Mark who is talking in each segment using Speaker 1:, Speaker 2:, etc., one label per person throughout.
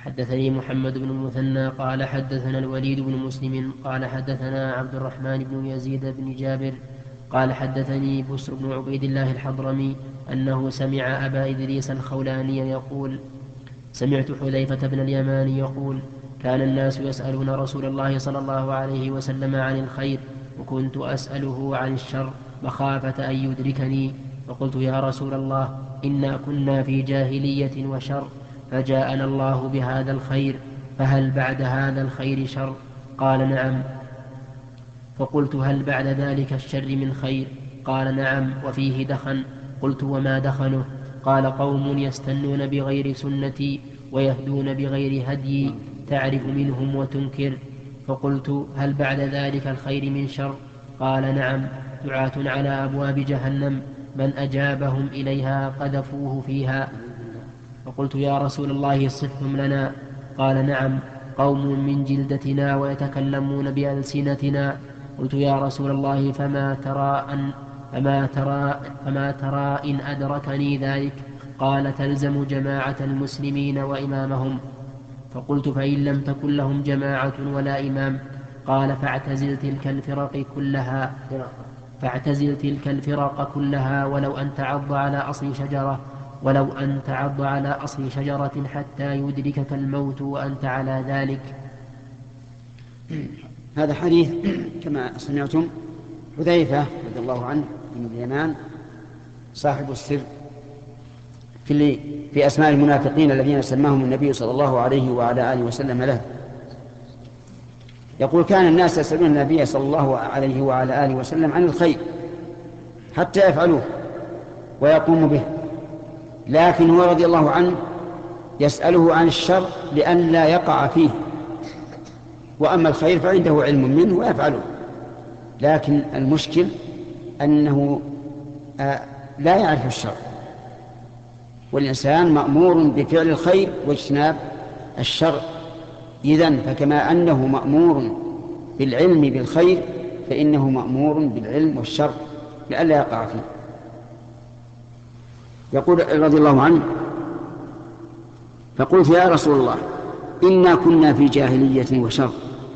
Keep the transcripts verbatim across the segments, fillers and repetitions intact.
Speaker 1: حدثني محمد بن المثنى قال حدثنا الوليد بن مسلم قال حدثنا عبد الرحمن بن يزيد بن جابر قال حدثني بسر بن عبيد الله الحضرمي أنه سمع أبا إدريس الخولاني يقول سمعت حذيفة بن اليمان يقول كان الناس يسألون رسول الله صلى الله عليه وسلم عن الخير وكنت أسأله عن الشر مخافة أن يدركني، فقلت يا رسول الله إنا كنا في جاهلية وشر فجاءنا الله بهذا الخير فهل بعد هذا الخير شر؟ قال نعم. فقلت هل بعد ذلك الشر من خير؟ قال نعم وفيه دخن. قلت وما دخنه؟ قال قوم يستنون بغير سنتي ويهدون بغير هدي تعرف منهم وتنكر. فقلت هل بعد ذلك الخير من شر؟ قال نعم دعاة على أبواب جهنم من أجابهم إليها قذفوه فيها. فقلت يا رسول الله صفهم لنا. قال نعم قوم من جلدتنا ويتكلمون بألسنتنا. قلت يا رسول الله فما ترى, أن فما ترى, فما ترى إن أدركني ذلك؟ قال تلزم جماعة المسلمين وإمامهم. فقلت فإن لم تكن لهم جماعة ولا إمام؟ قال فاعتزل تلك الفرق كلها فاعتزل تلك الفرق كلها ولو أن تعض على أصل شجرة ولو أن تعض على أصل شجرة حتى يدركك الموت وأنت على ذلك.
Speaker 2: هذا حديث كما سمعتم حذيفة رضي الله عنه من اليمان صاحب السر في, في أسماء المنافقين الذين سماهم النبي صلى الله عليه وعلى آله وسلم له، يقول كان الناس يسألون النبي صلى الله عليه وعلى آله وسلم عن الخير حتى يفعلوه ويقوموا به، لكن هو رضي الله عنه يسأله عن الشر لأن لا يقع فيه، وأما الخير فعنده علم منه ويفعله. لكن المشكل أنه لا يعرف الشر، والإنسان مأمور بفعل الخير واجتناب الشر. إذن فكما أنه مأمور بالعلم بالخير فإنه مأمور بالعلم والشر لئلا يقع فيه. يقول رضي الله عنه فقلت يا رسول الله إنا كنا في جاهلية وشر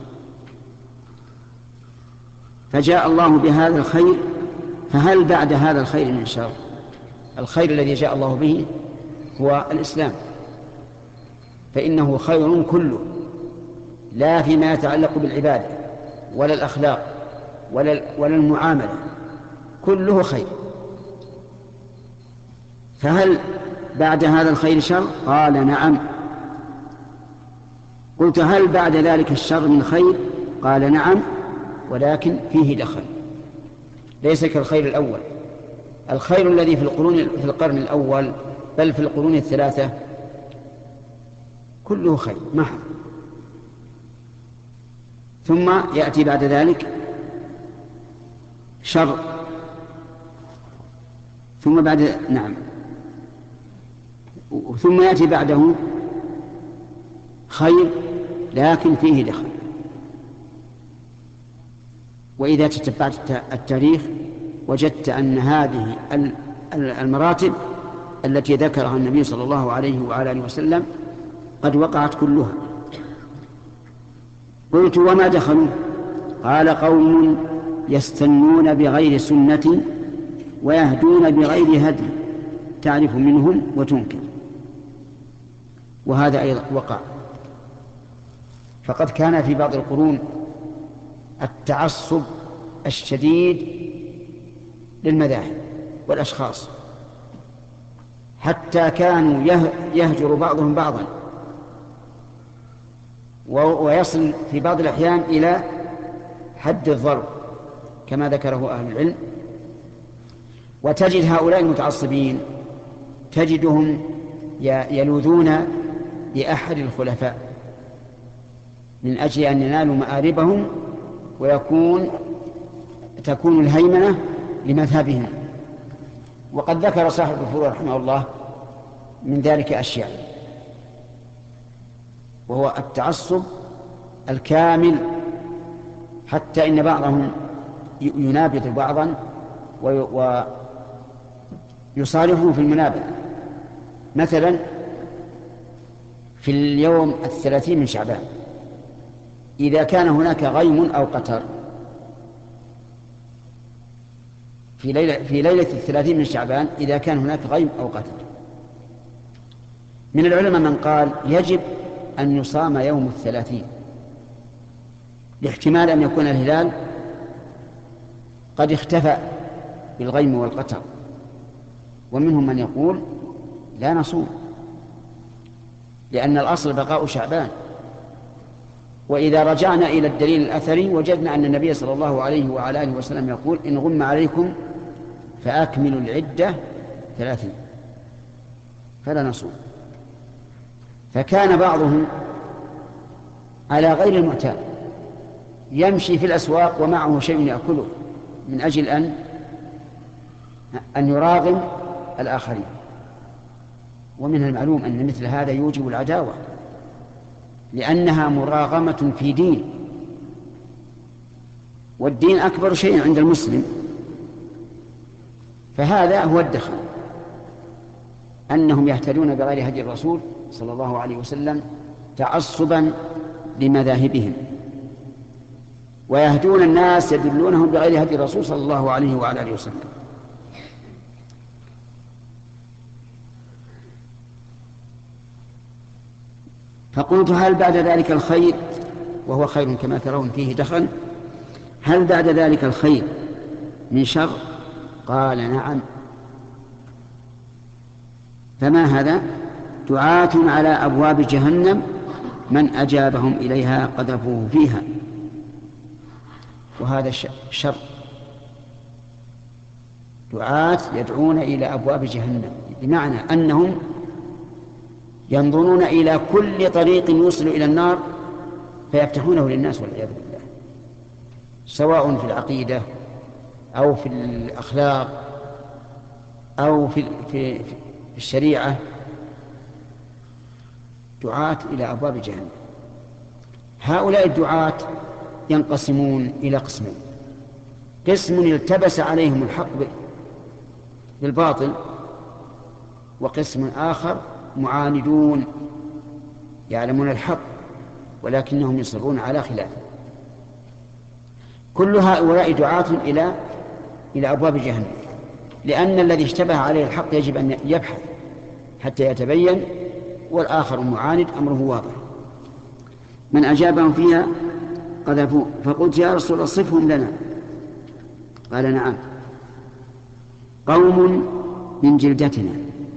Speaker 2: فجاء الله بهذا الخير فهل بعد هذا الخير من شر؟ الخير الذي جاء الله به هو الإسلام، فإنه خير كله، لا فيما يتعلق بالعبادة ولا الأخلاق ولا, ولا المعاملة، كله خير. فهل بعد هذا الخير شر؟ قال نعم. قلت هل بعد ذلك الشر من خير؟ قال نعم ولكن فيه دخل، ليس كالخير الأول. الخير الذي في القرون في القرن الأول بل في القرون الثلاثة كله خير محض، ثم يأتي بعد ذلك شر، ثم بعد نعم ثم يأتي بعده خير لكن فيه دخل. وإذا تتبعت التاريخ وجدت أن هذه المراتب التي ذكرها النبي صلى الله عليه وعلى آله وسلم قد وقعت كلها. قلت وما دخلوا؟ قال قوم يستنون بغير سنة ويهدون بغير هدي تعرف منهم وتنكر. وهذا أيضا وقع، فقد كان في بعض القرون التعصب الشديد للمذاهب والأشخاص، حتى كانوا يهجر بعضهم بعضا، ويصل في بعض الأحيان إلى حد الضرب كما ذكره أهل العلم. وتجد هؤلاء المتعصبين تجدهم يلوذون بأحد الخلفاء من أجل أن ينالوا مآربهم ويكون تكون الهيمنة لمذهبهم. وقد ذكر صاحب الفروع رحمه الله من ذلك أشياء، وهو التعصب الكامل، حتى إن بعضهم ينابذ بعضا ويصالحه في المنابذة. مثلا في اليوم الثلاثين من شعبان إذا كان هناك غيم أو قتر في ليلة, في ليلة الثلاثين من شعبان إذا كان هناك غيم أو قتر. من العلماء من قال يجب أن يصام يوم الثلاثين لاحتمال أن يكون الهلال قد اختفى بالغيم والقتر، ومنهم من يقول لا نصوم لأن الأصل بقاء شعبان. وإذا رجعنا إلى الدليل الأثري وجدنا أن النبي صلى الله عليه وعلى آله وسلم يقول إن غم عليكم فأكملوا العدة ثلاثين، فلا نصوم. فكان بعضهم على غير المعتاد يمشي في الأسواق ومعه شيء يأكله من أجل أن أن يراغم الآخرين، ومن المعلوم أن مثل هذا يوجب العداوة لأنها مراغمة في دين، والدين أكبر شيء عند المسلم. فهذا هو الدخل، أنهم يهتدون بغير هدي الرسول صلى الله عليه وسلم تعصبا لمذاهبهم، ويهدون الناس يدلونهم بغير هدي الرسول صلى الله عليه وعلى آله وسلم. فقلت هل بعد ذلك الخير، وهو خير كما ترون فيه دخل، هل بعد ذلك الخير من شر؟ قال نعم. فما هذا؟ دعاة على أبواب جهنم من أجابهم إليها قذفوه فيها، وهذا شر. دعاة يدعون إلى أبواب جهنم بمعنى أنهم ينظرون إلى كل طريق يوصل إلى النار فيفتحونه للناس والعياذ بالله، سواء في العقيدة أو في الأخلاق أو في في في الشريعة. دعاة إلى أبواب جهنم. هؤلاء الدعاة ينقسمون إلى قسمين: قسم التبس عليهم الحق بالباطل، وقسم آخر معاندون يعلمون الحق ولكنهم يصرون على خلافه. كل هؤلاء دعاة إلى إلى أبواب جهنم، لأن الذي اشتبه عليه الحق يجب أن يبحث حتى يتبين، والآخر معاند أمره واضح. من أجابهم فيها قذفوه. فقلت يا رسول الله صفهم لنا. قال نعم، قوم من جلدتنا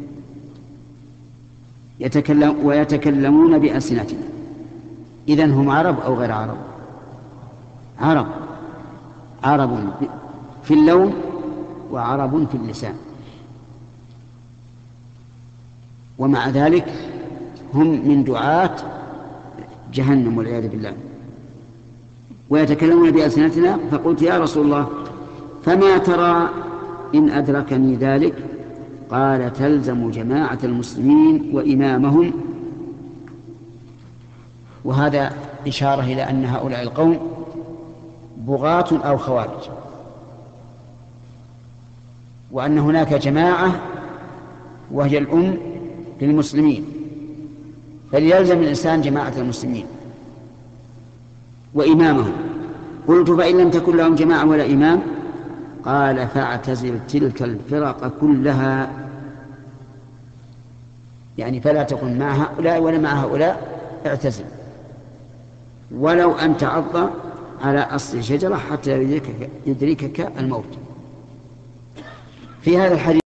Speaker 2: يتكلم ويتكلمون بألسنتنا. إذن هم عرب أو غير عرب؟ عرب، عرب في اللون وعرب في اللسان، ومع ذلك هم من دعاة جهنم والعياذ بالله. ويتكلمون بألسنتنا. فقلت يا رسول الله فما ترى إن أدركني ذلك؟ قال تلزم جماعة المسلمين وإمامهم. وهذا إشارة إلى أن هؤلاء القوم بغاة أو خوارج، وأن هناك جماعة وهي الأم للمسلمين، فليلزم الإنسان جماعة المسلمين وإمامهم. قلت فإن لم تكن لهم جماعة ولا إمام؟ قال فاعتزل تلك الفرق كلها، يعني فلا تكن مع هؤلاء ولا مع هؤلاء، اعتزل ولو أن تعض على أصل شجرة حتى يدركك, يدركك الموت. في هذا الحديث